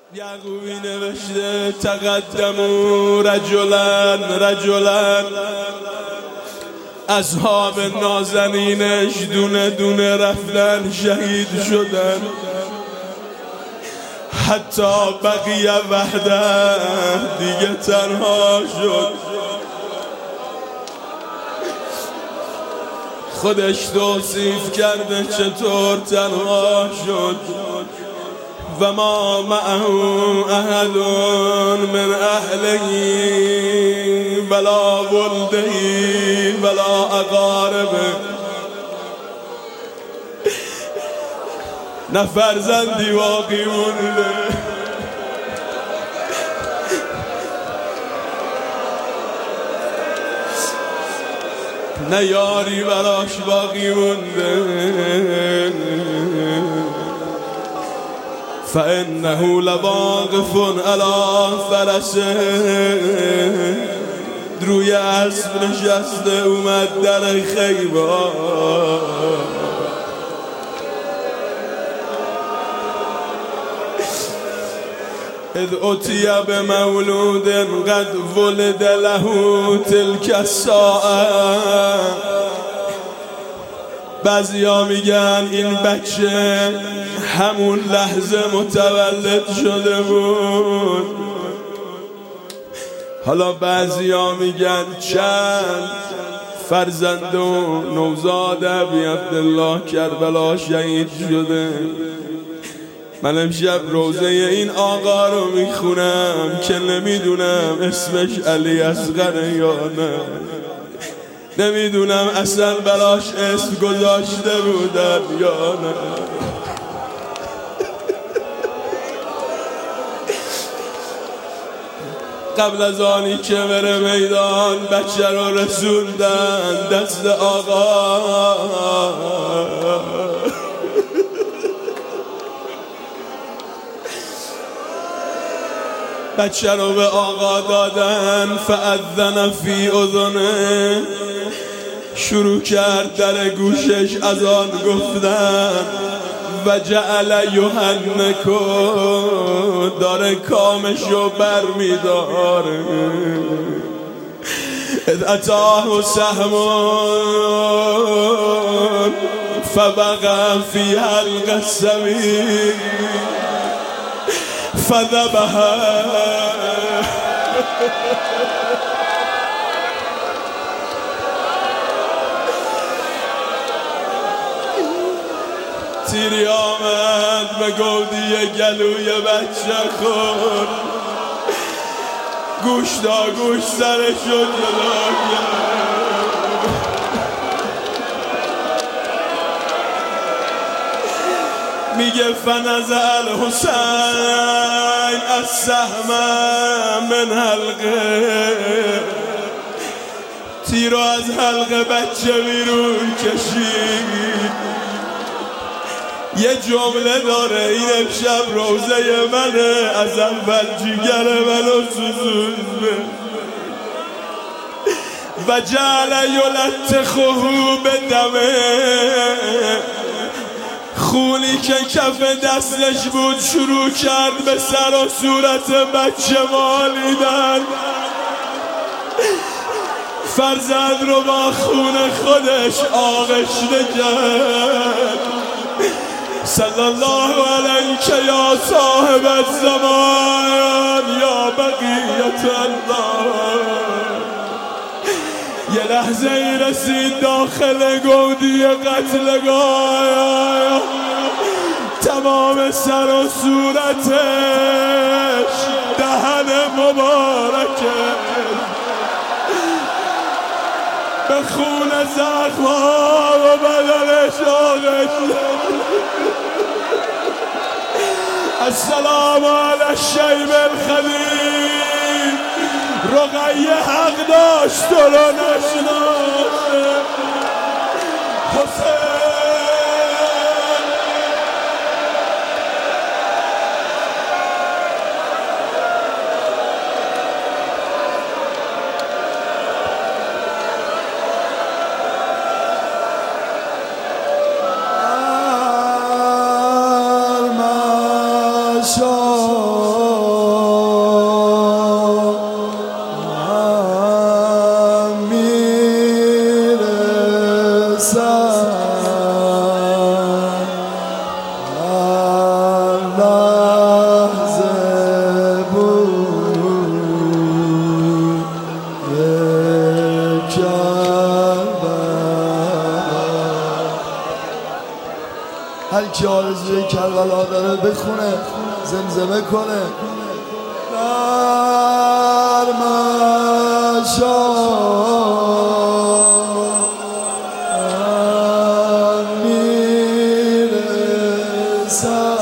یعقوبی نوشته تقدموا رجلا اصحاب نازنینش دونه دونه رفتن شهید شدن، حتی بقیه وحده دیگه تنها شد. خودش توصیف کرده چطور تنها شد. و ما معه احد من اهله ولا ولده ولا اقاربه، نه فرزندی باقی مونده نه یاری براش باقی مونده. فإنه لواقف على فرسه، روی اسب نشسته اومد در خیبر. اذ اتي بمولود قد ولد له تلك الساعه. بعضیا میگن این بچه همون لحظه متولد شده بود. حالا بعضیا میگن چند فرزند و نوزاد ابی عبدالله کربلا شهید شده. من امشب روزه این آقا رو میخونم که نمیدونم اسمش علی اصغره یا نه، نمیدونم اصلا براش اسم گذاشته بودن یا نه. قبل از آنی که بره میدان بچه رو رسوندن دست آقا. بچه رو به آقا دادن. فاذن فی اذنه، شروع کرد در گوشش اذان گفتن. و جعل یحنکو، داره کامشو بر میداره. اذ اتاه سهم فبقى فی حلق السبیل فذبحه. تیری آمد به گودی گلوی بچه خورد. گوش تا گوش سرش شد جدا کرد. میگه فنزع الحسین السهم من حلقه، تیرو از حلقه بچه بیرون کشید. یه جمله داره این امشب روزه منه، از اول جیگر منو سوزونده. و جعل یلتخه بدمه، خونی که کف دستش بود شروع کرد به سر و صورت بچه مالیدن. فرزند رو با خون خودش آغشته کرد. صلی الله علیک یا صاحب الزمان یا بقیت الله. یه لحظه ای رسید داخل گودی قتلگاه، تمام سر و صورتش دهن مبارکه به خون زخم‌ها و بدنش آغشته. السلام علی الشیب الخلیل. رقیه حق داشت تو رو نشناخته. حسین شاه هر کی آرزوی کربلا داره بخونه زمزمه کنه در مشام میرسم.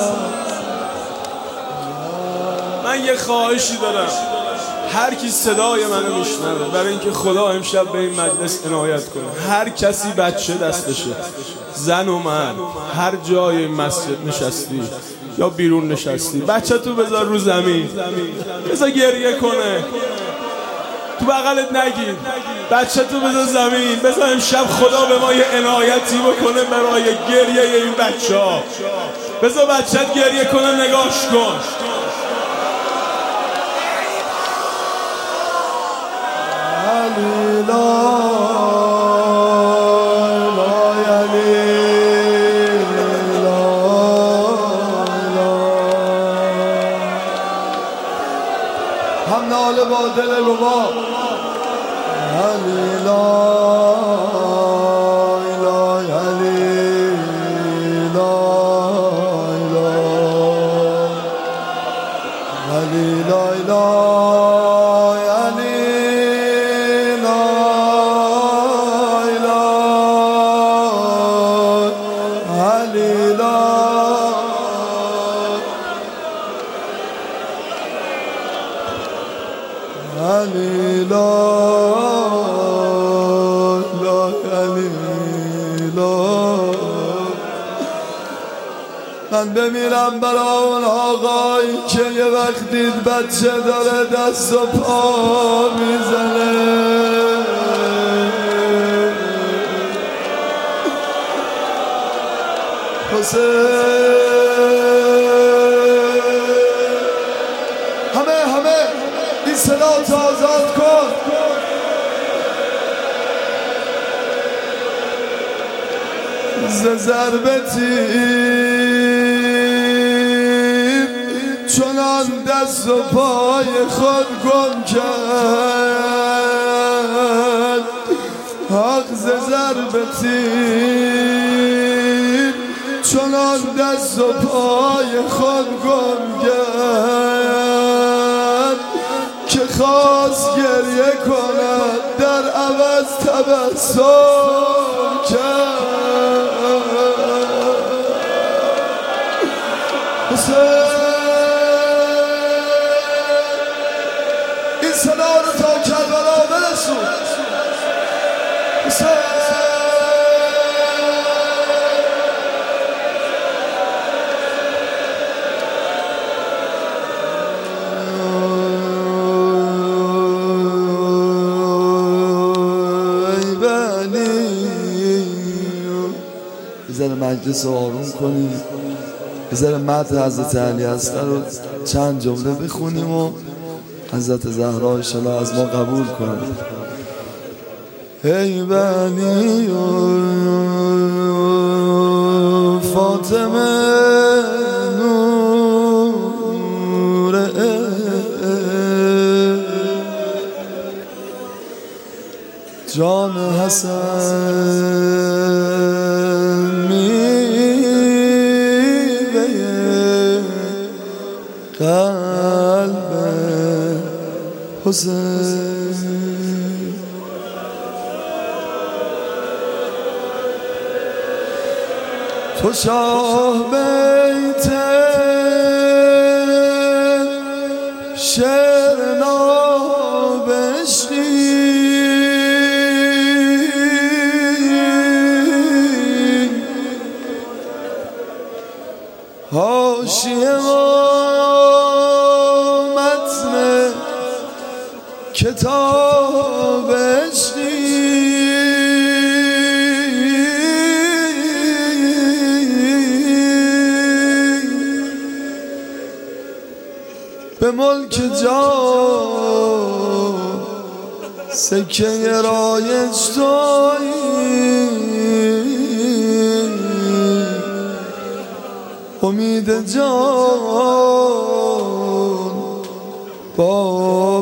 من یه خواهشی دارم، هر کی صدای منو میشنوه، برای اینکه خدا امشب به این مجلس عنایت کنه، هر کسی بچه دستشه، زن و مرد، هر جای مسجد نشستی یا بیرون نشستی، بچه تو بذار رو زمین، بذار گریه کنه، تو بغلت نگیر، بچه تو بذار زمین، بذار امشب خدا به ما یه عنایتی بکنه برای گریه این بچه ها. بذار بچت گریه کنه، نگاش کن. هم ناله با دل ربا علی لا اله علی لا اله علی لا اله علی لا اله علی لا علی لا علی لا. من بمیرم برای اون آقایی که یه وقت دید بچه داره دست و پا میزنه، همه این صدا تو آزاد کن. ز ضرب تیر چنان دست و پای خود گم کرد، حق ز ضرب تیر چنان دست و پای خود گم کرد که خواست گریه کند در عوض تبسم کرد. این صدا رو تا کربلا برسون. یه ذره مجلس رو آروم کنیم، یه ذره مدح حضرت علی اصغر رو چند جمله بخونیم و حضرت زهرا انشالله از ما قبول کنیم. ای بنی فاطمه نور جان حسن میوه قلب حسین، تو شاه بیت شعر نابشتی، حاشیه و متن کتاب عشقی، به ملک جان سکه رایج تویی، امید جان با